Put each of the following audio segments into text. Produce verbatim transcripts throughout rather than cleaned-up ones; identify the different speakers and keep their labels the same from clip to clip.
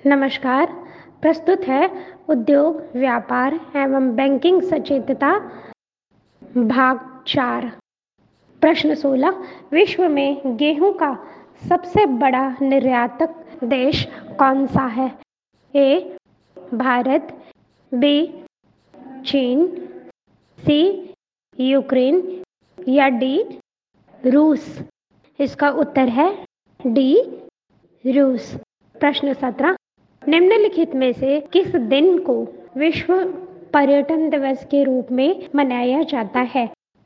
Speaker 1: नमस्कार। प्रस्तुत है उद्योग, व्यापार एवं बैंकिंग सचेतता भाग चार। प्रश्न सोलह। विश्व में गेहूं का सबसे बड़ा निर्यातक देश कौन सा है? ए भारत, बी चीन, सी यूक्रेन या डी रूस? इसका उत्तर है डी रूस। प्रश्न सत्रह। निम्नलिखित में से किस दिन को विश्व पर्यटन दिवस के रूप में मनाया जाता है?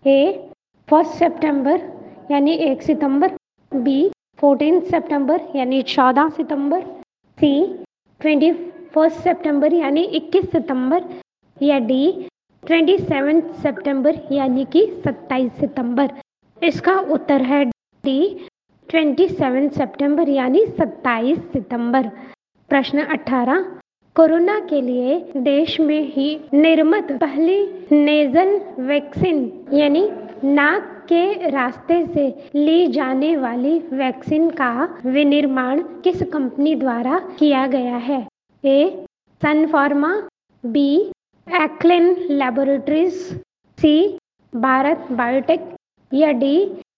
Speaker 1: ए फर्स्ट सितंबर यानी एक सितंबर, बी फोर्टीन सितंबर यानी चौदह सितंबर, सी ट्वेंटी फर्स्ट सितंबर यानी इक्कीस सितंबर या डी ट्वेंटी सेवन सितंबर यानी कि सत्ताईस सितंबर? इसका उत्तर है डी ट्वेंटी सेवन सितंबर यानी सत्ताईस सितंबर। प्रश्न अठारह। कोरोना के लिए देश में ही निर्मित पहली नेजल वैक्सीन यानी नाक के रास्ते से ली जाने वाली वैक्सीन का विनिर्माण किस कंपनी द्वारा किया गया है? ए सन फार्मा, बी एक्लिन लैबोरेटरीज, सी भारत बायोटेक या डी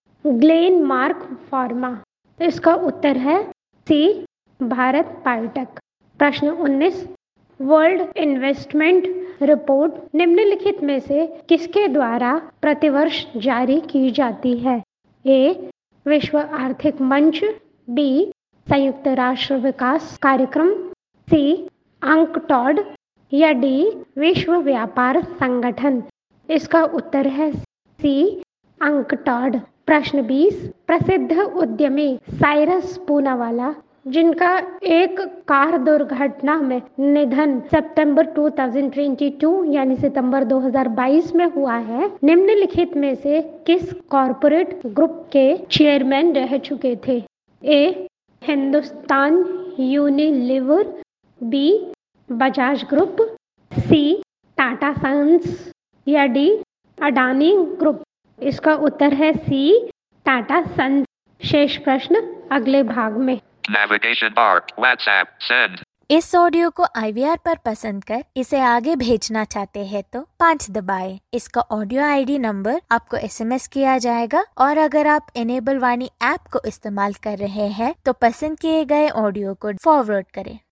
Speaker 1: ग्लेन मार्क फार्मा? इसका उत्तर है सी भारत बायोटेक। प्रश्न उन्नीस। वर्ल्ड इन्वेस्टमेंट रिपोर्ट निम्नलिखित में से किसके द्वारा प्रतिवर्ष जारी की जाती है? ए विश्व आर्थिक मंच, बी संयुक्त राष्ट्र विकास कार्यक्रम, सी अंकटॉड या डी विश्व व्यापार संगठन? इसका उत्तर है सी अंकटॉड। प्रश्न बीस। प्रसिद्ध उद्यमी साइरस पूनावाला, जिनका एक कार दुर्घटना में निधन सितंबर दो हज़ार बाईस यानी सितंबर दो हज़ार बाईस में हुआ है, निम्नलिखित में से किस कॉरपोरेट ग्रुप के चेयरमैन रह चुके थे? A Hindustan Unilever, B Bajaj group, C Tata sons या डी अडानी ग्रुप? इसका उत्तर है सी टाटा सन्स। शेष प्रश्न अगले भाग में।
Speaker 2: Navigation bar, WhatsApp, send.
Speaker 3: इस ऑडियो को आई वी आर पर पसंद कर इसे आगे भेजना चाहते हैं तो पाँच दबाएं। इसका ऑडियो आई डी नंबर आपको एस एम एस किया जाएगा और अगर आप इनेबल वाणी ऐप को इस्तेमाल कर रहे हैं तो पसंद किए गए ऑडियो को फॉरवर्ड करें।